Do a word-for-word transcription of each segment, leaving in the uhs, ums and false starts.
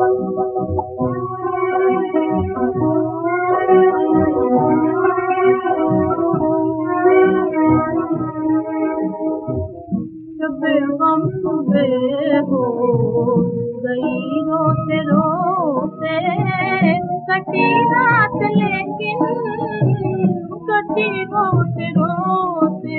गम सुबह हो गई रोते रोते, कटी रात लेकिन कटी रोते रोते।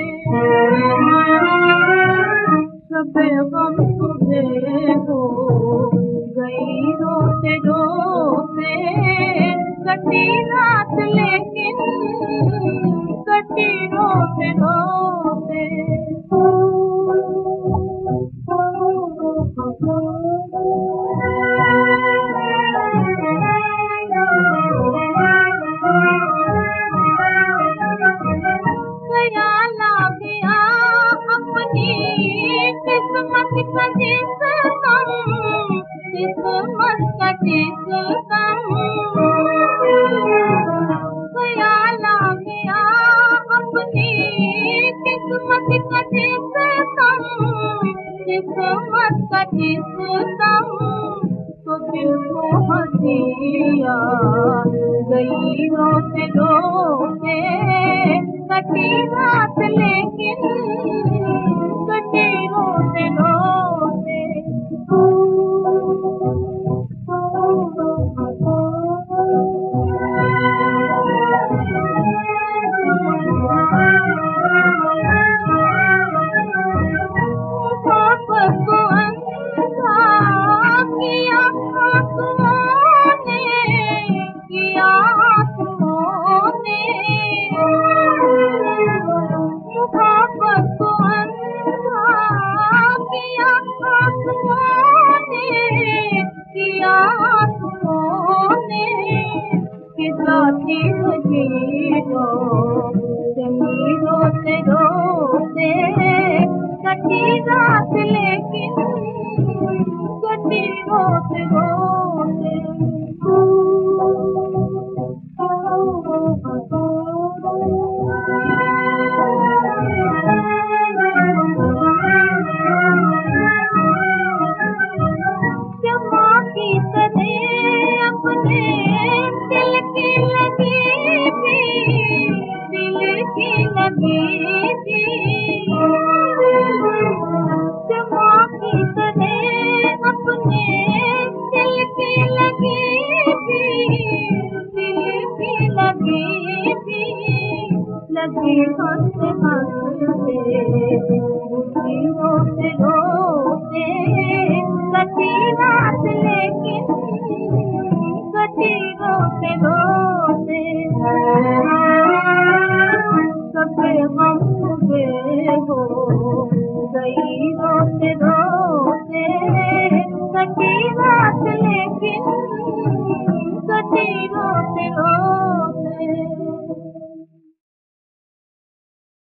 सब गम सुबह हो गई रोते रोते, कटी रात लेकिन कटी रोते रोते। ख्याल आ गया अपनी किस्मत का जिसम, किस्मत का जिसम। ख्याल आ गया अपनी किस्मत का जिसम, किस्मत का जिसम। तो दिल को हंसिया गई रोते रोते, कटी रात लेकिन कटी रोते रोते। जाती मुझे हो जमी रोते रोते, कटी रात लेकिन कटी रोते रोते।